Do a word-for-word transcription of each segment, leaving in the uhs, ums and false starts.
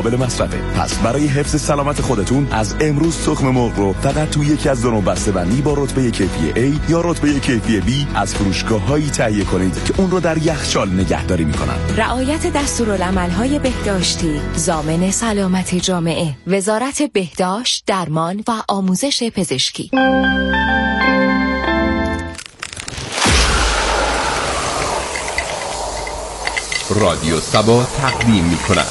قابل مصرفه. پس برای حفظ سلامت خودتون از امروز تخم مرغ رو فقط تو یکی از دو نوع بسته‌بندی با رتبه کیفی A یا رتبه کیفی B از فروشگاه‌هایی تهیه کنید که اون رو در یخچال نگهداری می‌کنن. رعایت دستورالعمل‌های بهداشتی ضامن سلامت جامعه. وزارت بهداشت، درمان و آموزش پزشکی. رادیو سبا تقدیم می کند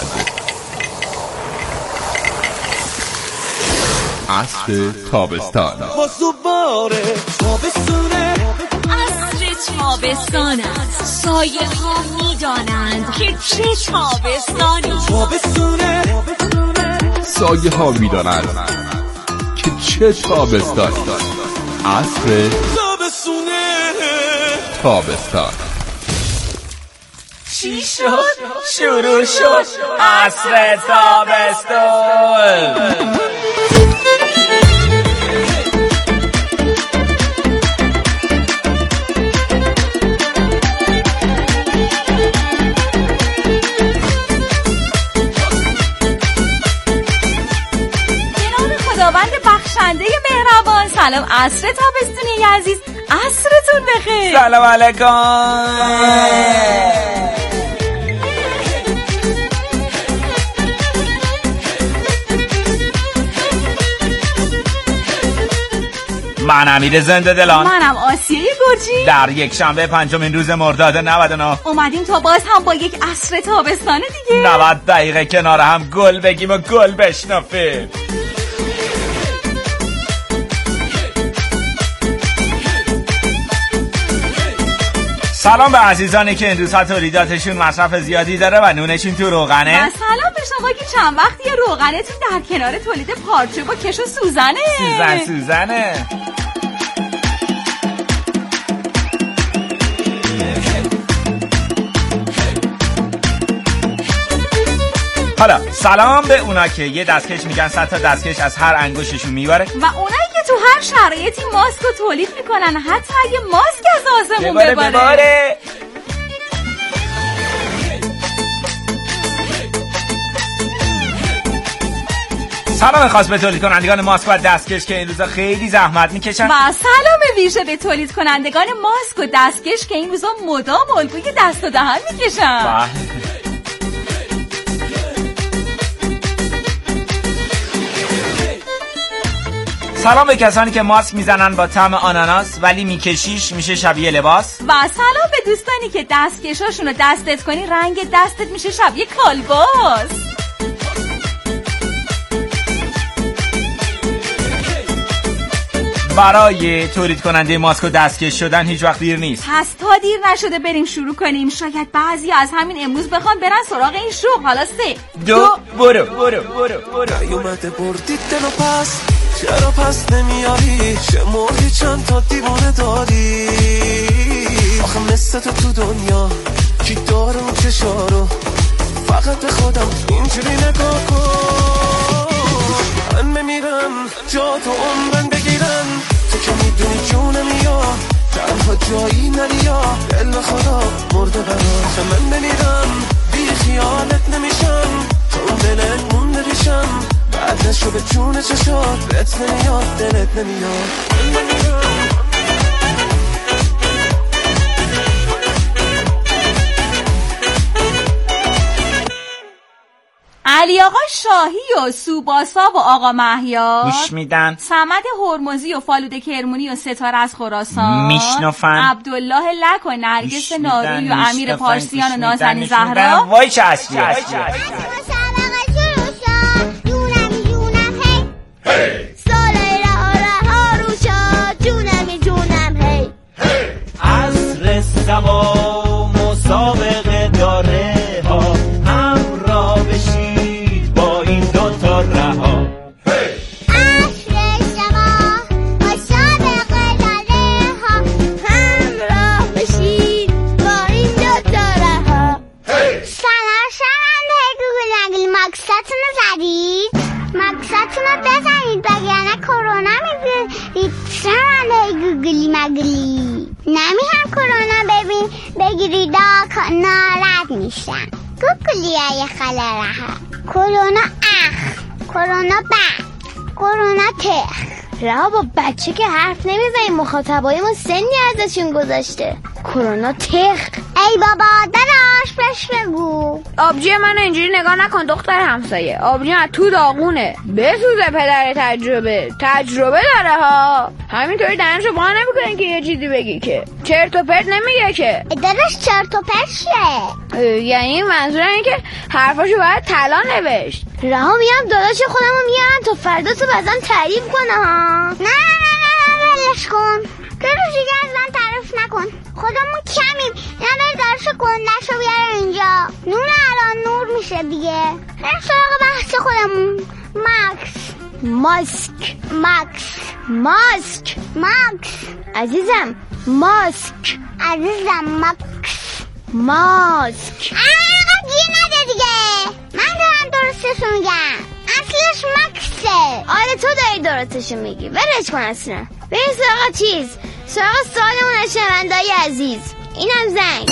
عصر تابستان. واسوباره تابستونه، عصر تابستان است. سایه ها می دانند که چه تابستانی. تابستونه، سایه ها می دانند که چه تابستانی. عصر تابستونه، تابستان. چی شد؟ شروع شد عصر تابستان. خداوند بخشنده مهربان، سلام عصر تابستونی عزیز، عصرتون بخیر. سلام علیکم. من امیر زنده دلان. منم آسیه گرجی. در یک شنبه پنجمین روز مرداد نود و نه اومدیم تا باز هم با یک عصر تابستانه دیگه نود دقیقه کنار هم گل بگیم و گل بشنفیم. سلام به عزیزانی که این روزها تولیداتشون مصرف زیادی داره و نونشون تو روغنه. و سلام به شما که چند وقتی روغنتون در کنار تولید پارچه با کش و سوزنه. سوزن سوزنه. حالا سلام به اونا که یه دستکش میگن صد تا دستکش از هر انگشتشون میبره و اونایی که تو هر شرایطی ماسک رو تولید میکنن، حتی اگه ماسک از آسمون بباره, بباره. بباره. سلام خاص به تولید کنندگان ماسک و دستکش که این روزا خیلی زحمت میکشن. و سلام ویژه به تولید کنندگان ماسک و دستکش که این روزا مدام الگوی دست و دهن میکشن. سلام به کسانی که ماسک میزنن با طعم آناناس ولی میکشیش میشه شبیه لباس. و سلام به دوستانی که دستکشاشون رو دستت کنی رنگ دستت میشه شبیه کالباس. برای تولید کننده ماسک و دستکش شدن هیچ وقت دیر نیست. پس تا دیر نشده بریم شروع کنیم. شاید بعضی از همین امروز بخوان برن سراغ این شغل. حالا سه دو, دو برو برو برو برو. اومده بردید دلو پس، چرا پس نمیاری؟ چه موقعی چند تا دیوانه داری؟ آخه مثل تو تو دنیا کی داره اون چشارو؟ فقط به خودم اینجوری نگاه کن. من بمیرم جا تو عمرن بگیرن، تو که میدونی جونم یا تنها جایی نری یا دل خدا مرده براش. من بمیرم بی خیالت نمیشم، تو دلت مونده ریشم، بعد نشو به جون چشات بهت نمیاد دلت نمیاد. من بمیرم علی آقا شاهی و سوباسا و آقا مهیار گوش میدن. صمد هرمزی و فالوده کرمونی و ستاره از خراسان میشنفن. عبدالله لک و نرگس ناروی و امیر پارسیان و نازنین زهرا. وای چه اصلی عصر سبا مسابقه داره ها، همراه بشید با این دوتا رها. عصر سبا مسابقه داره ها، همراه بشید با این دوتا رها. سلام شرمنده گوگل نگلی مکستون رو زدید؟ مکستون رو بزنید بگرنه کرونا میگیرید. شرمنده گوگلی مگلی نمی هم کرونا ببین بگیرید آکا ناراحت میشن. گوگلی های خاله رها کرونا اخ، کرونا بخ، کرونا تخ. رها با بچه که حرف نمیزنیم، مخاطبای ما سنی ازشون گذاشته. کرونا تخ. ای بابا داداش بهش بگو. آبجی من اینجوری نگاه نکن دختر همسایه. آبجی از تو داغونه. بسوزه پدر تجربه. تجربه داره ها. همینطوری دهنشو باز نمیکنه که یه چیزی بگی که. چرت و پرت نمیگه که. داداش چرت و پرت چیه؟ یعنی منظورم اینه که حرفاشو باید طلا نوشت. رها میام داداش خودمو میارم تا فردا تو بازم تعریف کنه ها. نه نه نه نه ولش کن. که روز دیگه از من تعریف نکن. خودمون کمیم. نه دارش گنده‌شو بیاره اینجا. نور الان نور میشه دیگه. بریم سراغ بحث خودمون. ماکس ماسک ماکس ماسک ماکس عزیزم ماسک عزیزم ماکس ماسک. آقا گیر نده دیگه. من دارم درستشو میگم. اصلش ماکسه. آره تو داری درستشو میگی. برش کن اصلا. بریم سراغ چیز. سراغ سوالمون شنونده‌های عزیز. اینم زنگ.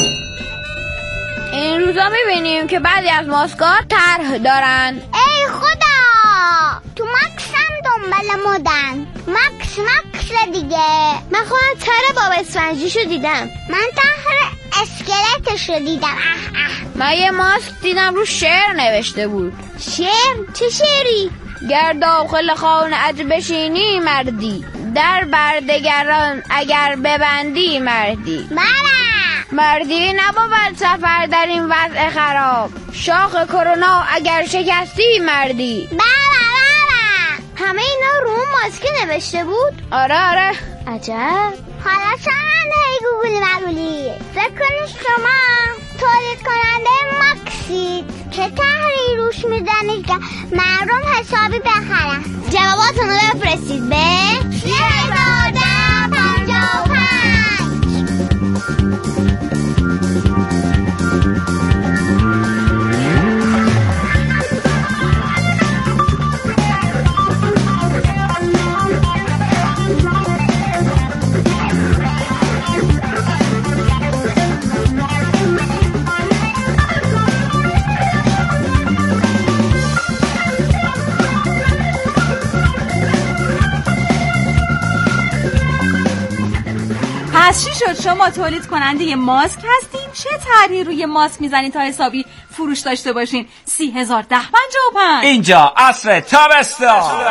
این روزا میبینیم که بعضی از ماسک‌ها طرح دارن. ای خدا تو ماکس هم دنبال مدن. ماکس ماکس دیگه. من خودم طرح باب اسفنجیشو دیدم. من طرح اسکلتشو دیدم. اه اه. من یه ماسک دیدم رو شعر نوشته بود. شعر؟ چه شعری؟ گر داخل خانه‌ات بشینی مردی، در بردگران اگر ببندی مردی. بله. مردی نبود سفر در این وضع خراب، شاخ کرونا اگر شکستی مردی. بله بله. همه اینا رو ماسک نوشته بود؟ آره آره. عجب. حالا چند هی گوگلی مگولی فکر کنید شما تولید کننده ماکسید که طرحی روش میزنید که مردم حسابی بخرن. جواباتون رو بفرستید به سه هزار ده پنجاه و پنج. پس چی شد شما تولید کننده یه ماسک هستین؟ چه طرحی روی ماسک میزنین تا حسابی فروش داشته باشین؟ سی هزار ده پنجاه و پنج. اینجا عصر تابستان.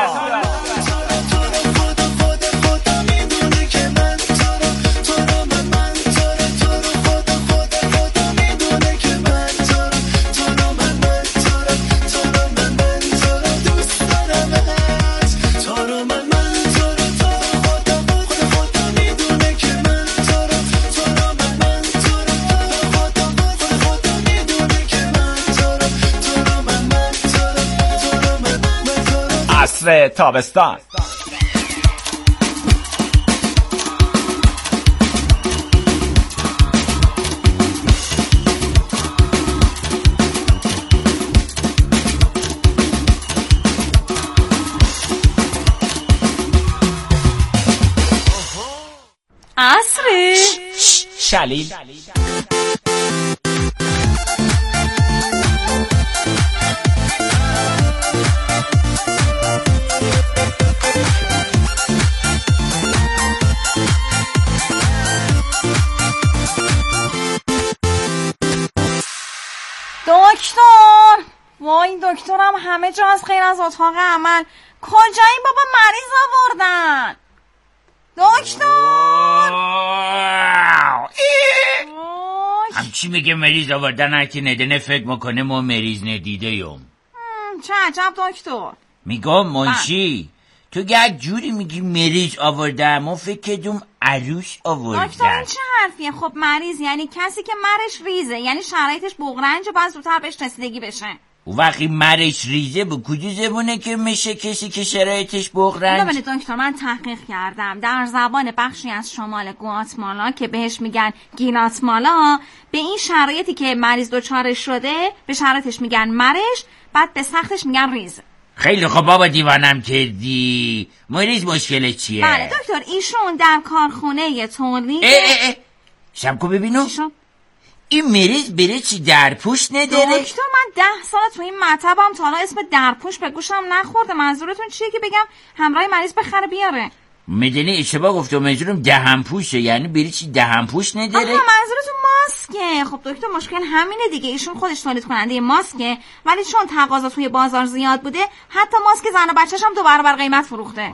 عصر تابستان. عصر شلیل. دکتر، وای دکترم همه جا از غیر از اتاق عمل. کجا این بابا مریض آوردن؟ دکتر همچی میگه مریض آوردن، هر کی ندنه فکر میکنه ما مریض ندیده یم. چه عجب دکتر. میگم منشی تو گه جوری میگی مریض آوردن، ما فکر کردیم عروس آوردن. دکتر این چه حرفیه؟ خب مریض یعنی کسی که مرش ریزه، یعنی شرایطش بغرنج و باید زودتر بهش رسیدگی بشه. و وقتی مرش ریزه به کدو زبونه که میشه کسی که شرایطش بغرنج؟ ببینید دکتر من تحقیق کردم در زبان بخشی از شمال گواتمالا که بهش میگن گیناتمالا، به این شرایطی که مریض دچارش شده به شرایطش میگن مرش، بعد به سختش میگن ریز. خیلی خب بابا دیوانم کردی. مریض مشکل چیه؟ بله دکتر ایشون در کارخونه تولید اه اه اه. شب کو ببینو این مریض بره چی درپوش نداره؟ دکتر من ده سال تو این مطبم تا حالا اسم درپوش به گوشم نخورده. منظورتون چیه که بگم همراه مریض بخره بیاره؟ میدونی اشتباه گفتم، منظورم دهن پوشه، یعنی بری چی دهن پوش نداره؟ آها منظورتون ماسکه. خب دکتر مشکل همینه دیگه، ایشون خودش تولید کننده ماسکه ولی چون تقاضا توی بازار زیاد بوده حتی ماسک زن و بچه‌ش هم دو برابر قیمت فروخته.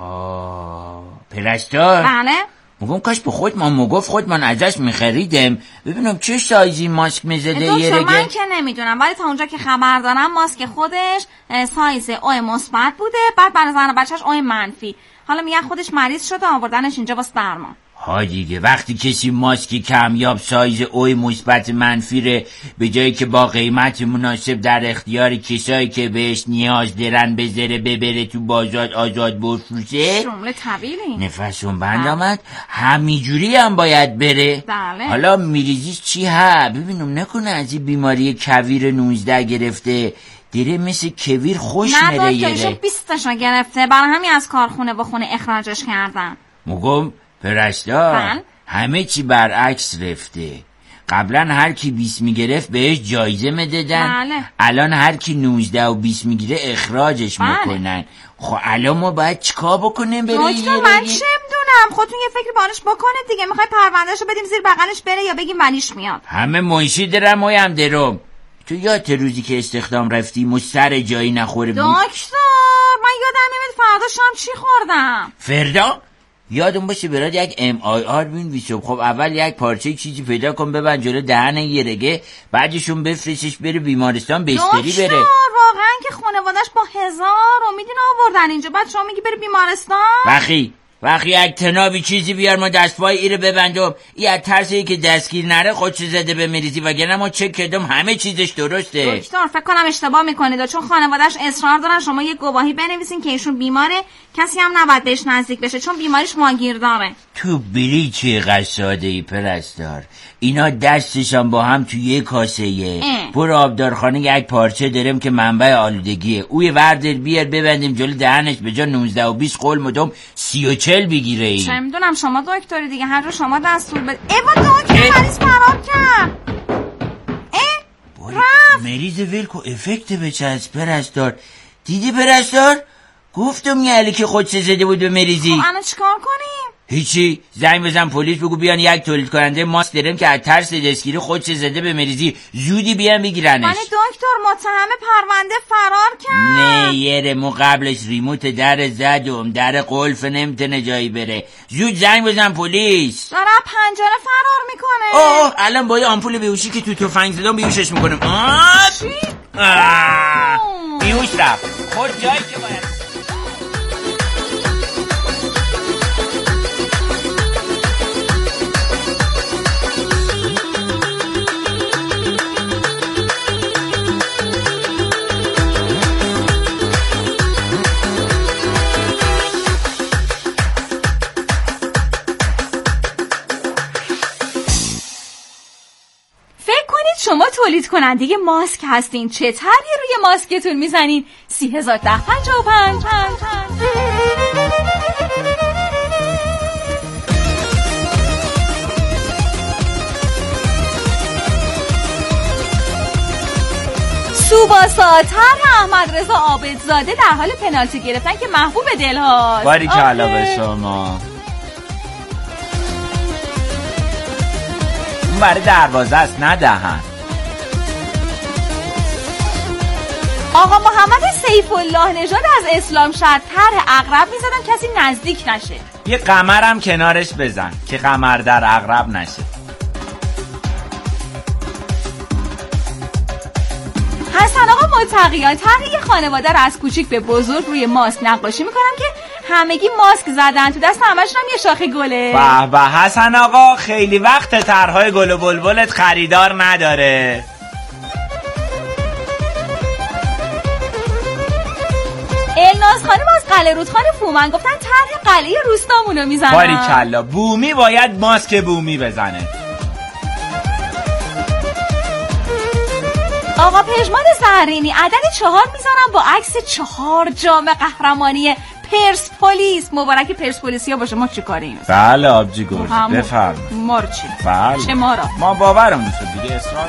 آه پرستار؟ بله. میگم کاش به خود من مگفت خود من ازش میخریدم ببینم چه سایزی ماسک میزده یه دکتر رگه. من که نمیدونم ولی تا اونجا که خبر دارم ماسک خودش سایز او مثبت بوده، بعد برای زن و بچه‌ش او منفی. حالا میگن خودش مریض شده آوردنش اینجا واسه درمان. ها دیگه وقتی کسی ماسکی کمیاب سایز اوی مثبت منفی ره به جایی که با قیمت مناسب در اختیار کسایی که بهش نیاز دارن بذاره ببره تو بازار آزاد بفروشه، جمله طویلی نفسون بند آمد، همینجوری هم باید بره. بله. حالا میریزیش چی ها؟ ببینم نکنه از این بیماری کویر نوزده گرفته دیره مثل کویر خوش نه مره دکتر ایشون بیستشو گرفته، برای همین از کارخونه و خونه اخراجش کردن. مگم پرستار بله. همه چی برعکس رفته. قبلا هر کی بیست میگرفت بهش جایزه میدادن، بله. الان هر کی نوزده و بیست میگیره اخراجش بله. میکنن. خب الان ما باید چیکار بکنیم؟ بره دکتر من چه میدونم، خودتون یه فکر بانش بکنید دیگه. میخوای پروندهشو بدیم زیر بغلش بره یا بگیم ولیش میاد؟ همه منشی درم و هم درم. تو یاد روزی که استخدام رفتی و سر جایی نخوره بود؟ دکتر من یادم نمیاد فردا شام چی خوردم. فردا؟ یادم باشه برات یک ام آی آر بینویسم. خب اول یک پارچه چیزی پیدا کن ببند جلو دهن یه رگه، بعدشون بفرستش بره بیمارستان بستری بره. دکتر واقعا که خانوادش با هزار امیدین آوردن اینجا، بعد شما میگی بره بیمارستان؟ وقی وقی یک تنابی چیزی بیار ما دستپای ایره ببندم. این از ترسی که دستگیر نره خودشو زده به مریضی، وگرنه ما چک کردم همه چیزش درسته. دکتر فکر کنم اشتباه میکنید چون خانواده‌اش اصرار دارن شما یه گواهی بنویسین که ایشون بیماره، کسی هم نباید بهش نزدیک بشه چون بیماریش ماگیر داره. تو بری چقدر ساده ای پرستار، اینا دستشان با هم تو یه کاسه یه پر آبدارخانه یک پارچه دارم که منبع آلودگیه، اوی وردر بیار ببندیم جلو دهنش، به جا نوزده و بیست قول مدام سی و چل بگیره. ای چه میدونم شما دکتری دیگه، هر رو شما دستور بده. ایوا دکتر مریض فرار کرد. اه رفت. مریض ولکو افکت بچسب پرستار. دیدی پرستار؟ گفتم یه علی که خودش زده بود به مریضی. خب الان چیکار کنیم؟ هیچی، زنگ بزن پلیس بگو بیان یک تولید کننده ماسک دارم که از ترس دستگیری خودش زده به مریضی، زودی بیان بگیرنش. یعنی دکتر متهم پرونده فرار کرد؟ نه یه مو قبلش ریموت در زدم، در قلف نمیتونه جایی بره. زود زنگ بزن پلیس. داره پنجره فرار میکنه. اوه الان با یه آمپول بیهوشی که تو تفنگ زدم بیهوشش میکنم. چی؟ بیهوش رفت خود جایی که باید. شما تولید کننده ماسک هستین، چه طرحی روی ماسکتون میزنین؟ سی هزار ده پنجاه و پنج سوباسا طرح احمد رضا عابدزاده در حال پنالتی گرفتن که محبوب دل هاست. باریکلا به شما. اون برای دروازه است نه دهن. آقا محمد سیف الله نژاد از اسلام شهر طرح عقرب میزدن کسی نزدیک نشه. یه قمرم کنارش بزن که قمر در عقرب نشه. حسن آقا متقیان طرح یه خانواده رو از کوچیک به بزرگ روی ماسک نقاشی میکنن که همگی ماسک زدن، تو دست همشون هم یه شاخه گله. به به حسن آقا خیلی وقت طرحهای گل و بلبلت خریدار نداره. الناز خانم از قلعه رودخان فومن گفتن طرح قلعه روستامونو میزنن. باریکلا بومی باید ماسک بومی بزنه. آقا پژمان زهرینی عدد چهار میذارم با عکس چهار جام قهرمانی پرسپولیس. مبارک پرسپولیسیا باشه. ما چی کاریم؟ بله آبجی گرد بفرم. ما رو چی؟ بله چه ما را؟ ما باورمون شد دیگه اصرار.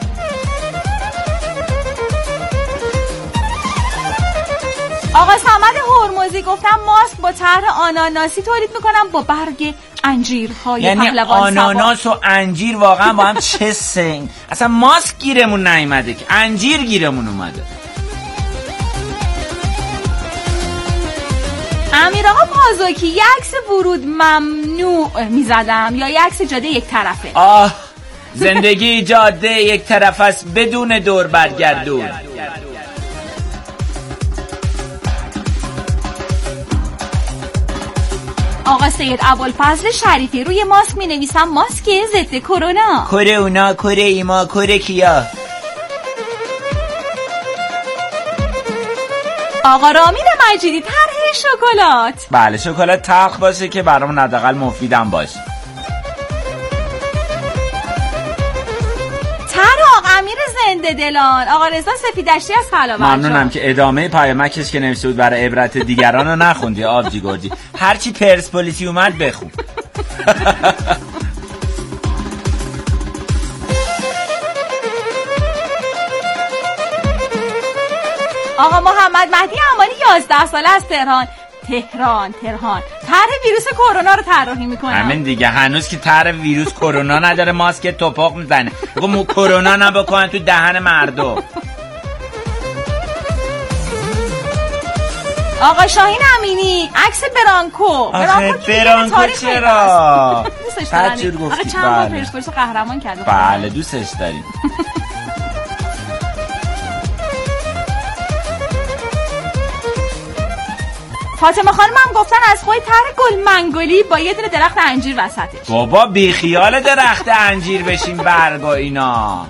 آقا صمد هرمزی گفتم ماسک با طرح آناناسی تولید میکنم با برگ انجیرهای یعنی پهلوان آناناس و انجیر واقعا با هم چه سنگ. اصلا ماسک گیرمون نیومده که انجیر گیرمون اومده. امیر آقا پازوکی یک عکس ورود ممنوع میزدم یا یک عکس جاده یک طرفه؟ آه زندگی جاده یک طرف است بدون دور برگردون. آقا سید ابوالفضل شریفی روی ماسک می نویسم ماسک ضد کرونا. کره اونا کره ایما کره کیا. آقا رامین مجیدی طرح شکلات. بله شکلات تلخ باشه که برامون حداقل مفیدم باشه. طرح آقا امیر زنده دلان. آقا رضا سفیدشتی از خلابرجان. ممنونم که ادامه پیامکش که نوشته بود برای عبرت دیگران رو نخوندی آبجی گردی. هرچی پرسپولیسی اومد بخون. آقا محمد مهدی امانی یازده ساله از تهران. تهران تهران طرح ویروس کرونا رو طراحی میکنم. همین دیگه هنوز که طرح ویروس کرونا نداره ماسک توپاق میزنه. بگو مو کرونا نبکنن تو دهن مردم. آقا شاهین امینی عکس برانکو. آخه برانکو چرا؟ دوستش دارم. آقا چند بار پرسپولیس قهرمان کرده. بله دوستش داریم. فاطمه خانم هم گفتن از خود طرح گل منگولی با یه دونه درخت انجیر وسطش. بابا بی خیال درخت انجیر بشین برگا اینا.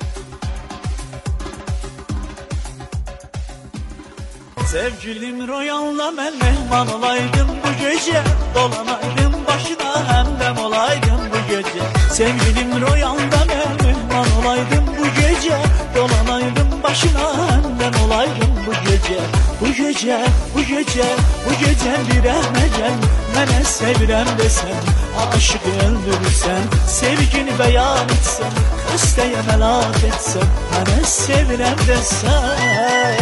Sevgilim rüyamla ben mehman olaydım bu gece. Dolanaydım başına hem dem olaydım bu gece. Sevgilim rüyamda ben mehman olaydım bu gece. Dolanaydım başına hem dem olaydım bu gece. Bu gece, bu gece, bu gece bir ehmecen. Mene sevirem desen, aşık öldürürsen. Sevgini beyan etsen, isteye melat etsen. Mene sevirem desen.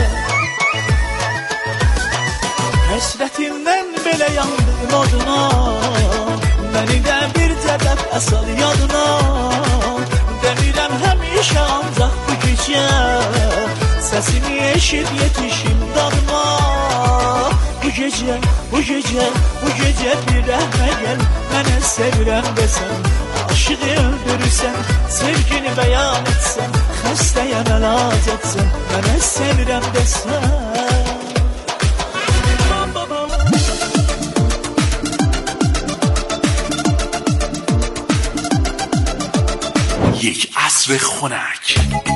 Həsrətimdən belə yandım oduna. Məni də bir tərəf əsal yadına. Demirəm həmişə ancaq bu gecə. Səsini eşit yetişim dadına. Bu gecə, bu gecə, bu gecə bir rəhmə gəl. Mənə sevirəm desən, aşığı öldürürsən. Sevgini bəyan etsən, xəstəyə məlac etsən. Mənə sevirəm desən. یک عصر خنک.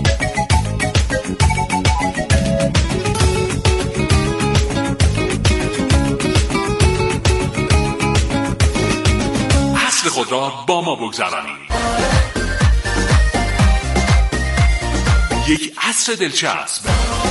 عصر خود را با ما بگذرانید. یک عصر دلچسب.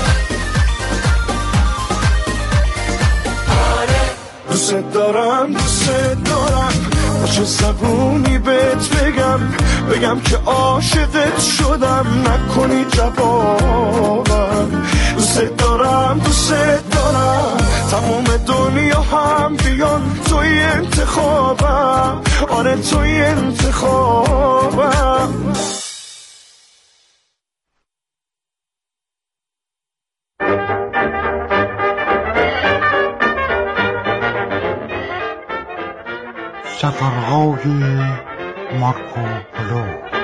دوست دارم دوست دارم با چه زبونی بهت بگم بگم که عاشقت شدم نکنی جوابم. دوست دارم دوست دارم تمام دنیا هم بیان توی انتخابم. آره توی انتخابم. سفرهای مارکو پولو.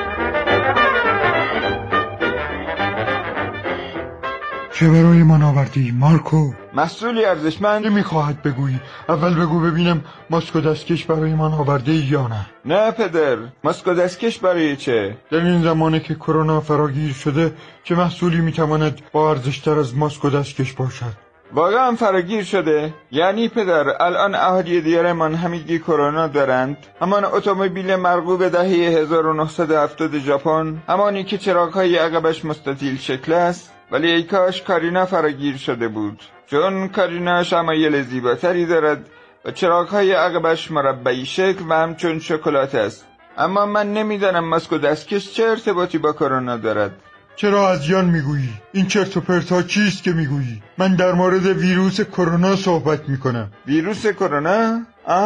چه برای من آوردی مارکو؟ مسئولی ارزشمند میخواهد بگویی. اول بگو ببینم ماسک و دستکش برای من آورده یا نه؟ نه پدر، ماسک و دستکش برای چه؟ در این زمانه که کرونا فراگیر شده چه محصولی میتواند با ارزشتر از ماسک و دستکش باشد؟ واقعا فراگیر شده؟ یعنی پدر الان اهالی دیارمان همگی کرونا دارند؟ همان اتومبیل مرغوب دهه هزار و نهصد و هفتاد ژاپن، همانی که چراغ‌های عقبش مستطیل شکل است؟ ولی ای کاش کارینا فراگیر شده بود. چون کارینا شمایل زیباتری دارد و چراغ‌های عقبش مربعی شکل و همچون شکلات است. اما من نمیدانم ماسک و دستکش چه ارتباطی با کرونا دارد. چرا ادیان میگویی؟ این چرت و پرتا چیست که میگویی؟ من در مورد ویروس کرونا صحبت میکنم. ویروس کرونا؟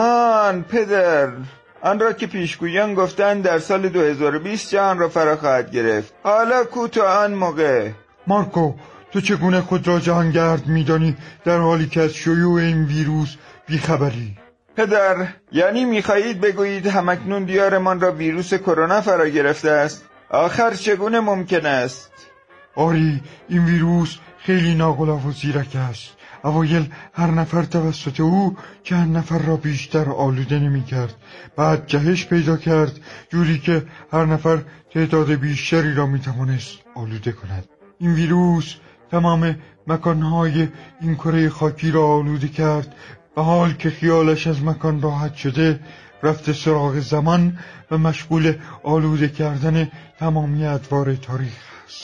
آن پدر، آن را که پیشگویان گفتند در سال دو هزار و بیست جهان را فرا خواهد گرفت. حالا کو تو آن موقع؟ مارکو، تو چگونه خود را جهانگرد میدانی در حالی که از شیوع این ویروس بیخبری؟ پدر، یعنی میخواهید بگویید همکنون دیارمان را ویروس کرونا فرا گرفته است؟ آخر چگونه ممکن است؟ آری، این ویروس خیلی ناقلاف و زیرک است. اوایل هر نفر توسط او چند نفر را بیشتر آلوده نمی کرد. بعد جهش پیدا کرد، جوری که هر نفر تعداد بیشتری را می توانست آلوده کند. این ویروس تمام مکانهای این کره خاکی را آلوده کرد و حال که خیالش از مکان راحت شده، رفته سراغ زمان و مشغول آلوده کردن تمامی ادوار تاریخ است.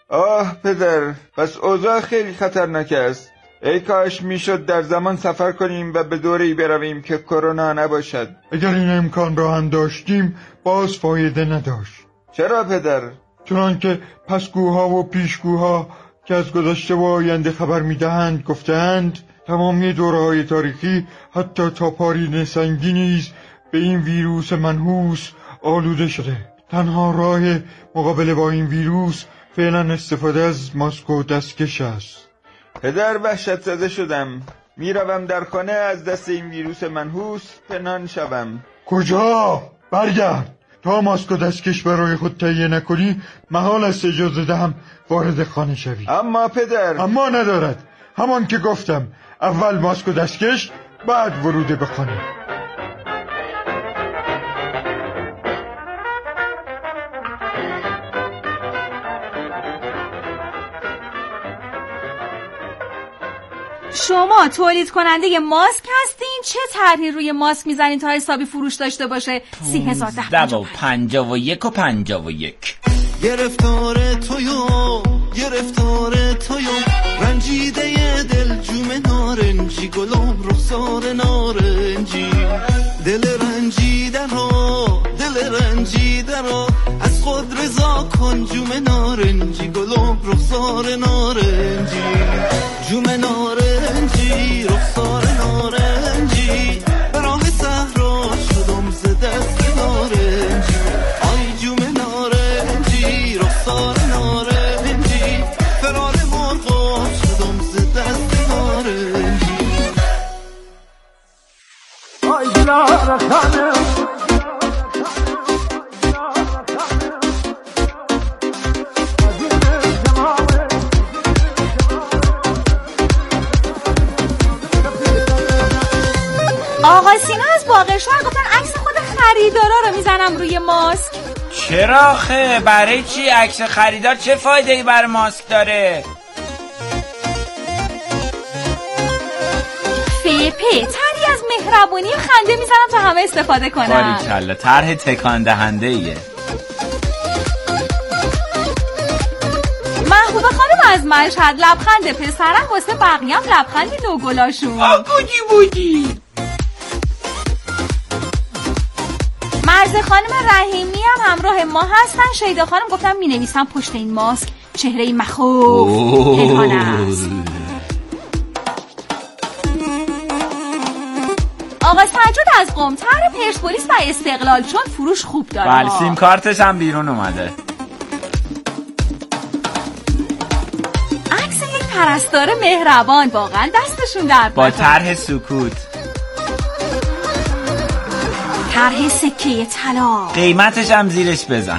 آه پدر، پس اوضاع خیلی خطرناک است. ای کاش میشد در زمان سفر کنیم و به دوره‌ای برویم که کرونا نباشد. اگر این امکان را هم داشتیم باز فایده نداشت. چرا پدر؟ چنان که پسگوها و پیشگوها که از گذشته و آینده خبر میدهند گفتند، تمامی دوره‌های تاریخی حتی تا پارین سنگی نیز به این ویروس منحوس آلوده شده. تنها راه مقابله با این ویروس فعلا استفاده از ماسک و دستکش است. پدر، وحشت زده شدم. میروم در خانه از دست این ویروس منحوس پنهان شوم. کجا؟ برگرد. تا ماسک و دستکش برای خود تهیه نکنی محال است اجازه دهم وارد خانه شوی. اما پدر. اما ندارد. همان که گفتم، اول ماسک و دستکش، بعد ورود به خانه. شما تولید کننده ماسک هستین؟ چه طرحی روی ماسک میزنین تا حسابی فروش داشته باشه؟ سی هزار ده و پنجا و یک و پنجا و یک. گرفتار تویو گرفتار تویو رنجیده دل جوم نارنجی گلم رخسار نارنجی دل رنجیده رو دل رنجیده رو از خود رضا کن جوم نارنجی گلم رخسار نارنجی جوم نارنجی رخسار نارنجی به راه صحرا شدم ز دست نارنجی آی جوم نارنجی رخسار نارنجی فرار مرغا شدم ز دست نارنجی آی دلار خانم آقا سینا از باقرشهر گفتن عکس خود خریدارا رو میزنم روی ماسک. چرا آخه؟ برای چی؟ عکس خریدار چه فایده ای برای ماسک داره؟ فیپه تری از مهربونی و خنده میزنم تا همه استفاده کنم. باریکلا، طرح تکان دهنده ایه. محبوبه خانم از مشهد لبخند پسرم واسه بقیه‌ام لبخندی نوگلاشون. آ بودی بودی. مرز خانم رحیمی هم همراه ما هستن. شیدا خانم گفتم می نویسم پشت این ماسک چهره مخوف پنهان است. آقا سجاد از قم طرح پرسپولیس و استقلال چون فروش خوب داره. بله، سیم کارتش هم بیرون اومده. عکس یک پرستار مهربان، واقعا دستشون درد با طرح سکوت، طرح سکه طلا، قیمتش هم زیرش بزن.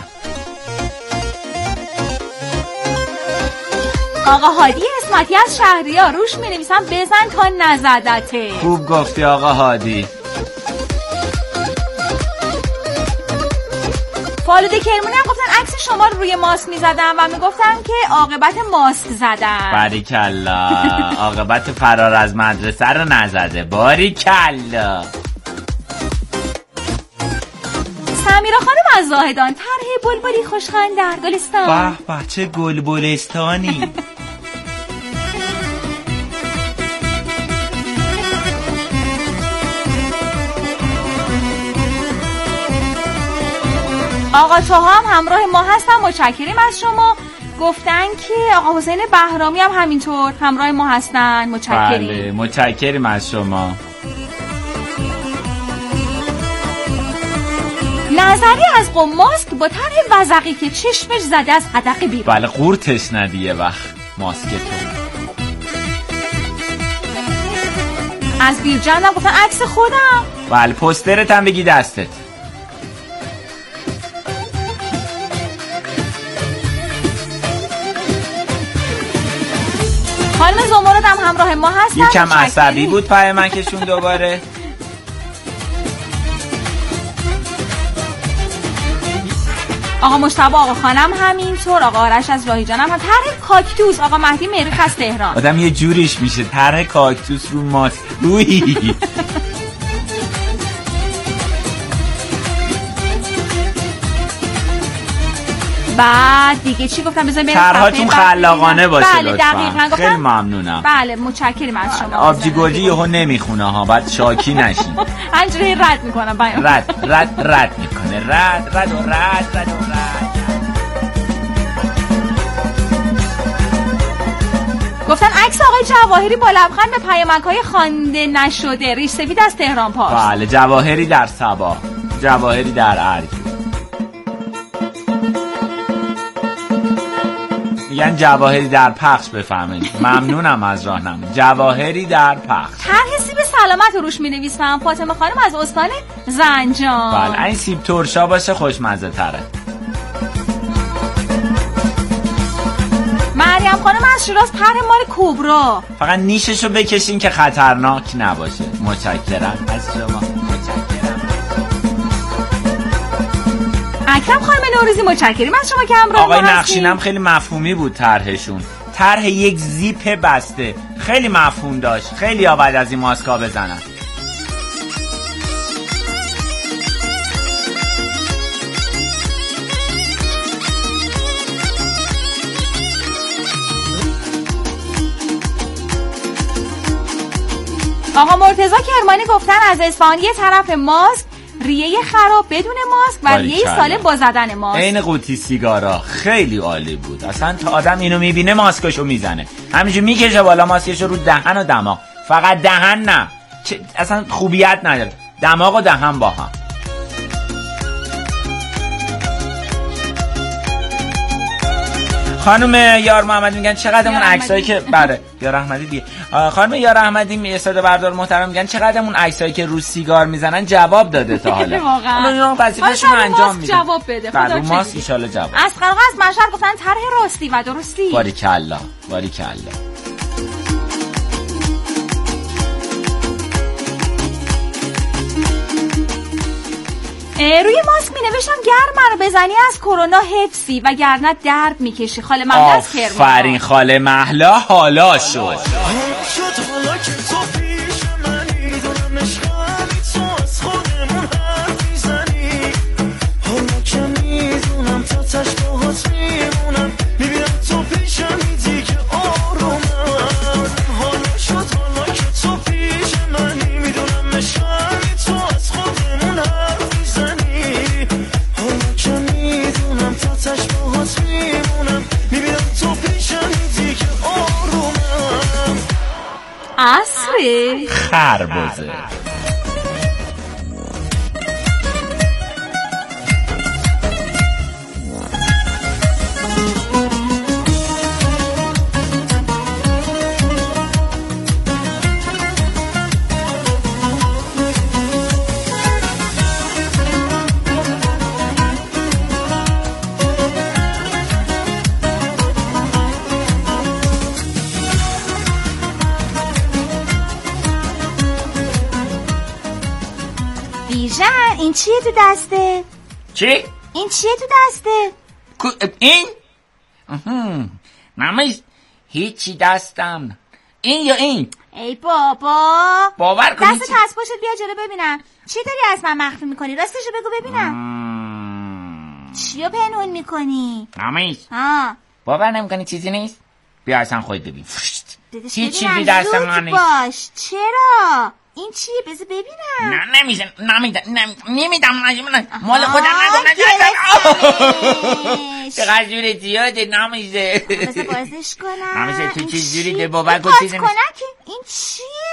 آقا هادی اسمتی از شهریار روش می نویسم بزن تا نزدته. خوب گفتی آقا هادی. فالوده کرمونی هم گفتن عکس شما رو روی ماسک می زدم و می گفتن که عاقبت ماسک زدن. باریکلا، عاقبت فرار از مدرسه رو نزده. باریکلا. سمیرا خانم از زاهدان طرح بلبلی خوشخوان در گلستان. به به چه گلبلستانی. آقا توها هم همراه ما هستن، متشکریم از شما. گفتن که آقا حسین بهرامی هم همینطور همراه ما هستن، متشکریم. بله متشکریم از شما. نظری از قم ماسک با طرح وزقی که چشمش زده از حدقه بیرون. بله قورتش ندیه وقت ماسکتون. از بیرجند هم گفتن عکس خودم. بله پوسترت هم بگی دستت. خانم زمرد هم همراه ما هستن. یکم عصبی بود پای من کشون دوباره. آقا مجتبی آقا خانم همینطور، آقا آرش از راهیجان هم, هم طرح کاکتوس. آقا مهدی مریخ از تهران. آدم یه جوریش میشه طرح کاکتوس رو ماسک روی. بعد دیگه چی گفتم؟ بذارید بریم طرحاتون خلاقانه باشه. بله دقیقاً. خیلی ممنونم. بله متشکرم از شما. آبجی گلجی یهو نمیخونه ها، بعد شاکی نشین. همینجوری رد میکنم بیان. رد رد رد میکنه. رد رد و رد رد و رد. گفتن عکس آقای جواهری با لبخند به پیامک‌های خوانده نشده، ریش سفید از تهران پاس. بله جواهری در صبا، جواهری در ارگ. میگن جواهری در پخش بفهمید. ممنونم از راهنمایی. جواهری در پخش. طرح سیب سلامت رو روش می‌نویسم. فاطمه خانم از استان زنجان. بله این سیب ترشا باشه خوشمزه تره. مریم خانم از شیراز طرح مال کبرا. فقط نیششو بکشین که خطرناک نباشه. متشکرم از شما. متشکرم. اکرم خانم نوروزی متشکریم از شما که همراه ما هستین. آقای نقشینم خیلی مفهومی بود طرحشون. طرح یک زیپ بسته خیلی مفهوم داشت. خیلی ها بعد از این ماسکا بزنن. آقا مرتضی کرمانی گفتن از اصفهان یه طرف ماسک ریه خراب بدون ماسک و ریه سالم با زدن ماسک. عین قوطی سیگارا. خیلی عالی بود. اصلا تا آدم اینو میبینه ماسکشو میزنه. همینجور میکشه بالا ماسکشو رو دهن و دماغ. فقط دهن نه. چه... اصلا خوبیت نداره. دماغ و دهن با هم. خانم یار محمد میگن چقدر اون عکسایی که بله یار احمدی دیگه. خانم یار احمدی میساده بردار محترم میگن چقدر اون عکسایی که رو سیگار میزنن جواب داده تا حالا. واقعا وظیفه‌شون انجام میده. جواب بده. خدا رو ماست ان شاء الله جواب. از قرقه از مشهد گفتن طرح راستی و درستی. باریکالله باریکالله. روی ماسک می نوشتم گرم رو بزنی از کرونا حفظی و گرنه درد میکشی. خاله مهلا از کرمان. آفرین خاله مهلا حالا شد. عصره خربزه. این چیه تو دسته؟ چی؟ این چیه تو دسته؟ این؟ نمیز هیچی دستم. این یا این؟ ای بابا باور کنی دست از پشت بیا جلو ببینم. چی داری از من مخفی میکنی؟ راستشو بگو ببینم. مم... چیو پنهون میکنی؟ نمیز ها باور نمیکنی چیزی نیست؟ بیا اصلا خود ببین. چی چیزی دست من نیست. باش. چرا؟ این چیه؟ بذار ببینم. نه نمیشه، نمیدم نمیدم مال خودم نگم. چقدر جور زیاده نمیشه. بذار بازش کنم. نمیشه تو چیز جوری ده بابک و چیز این چیه؟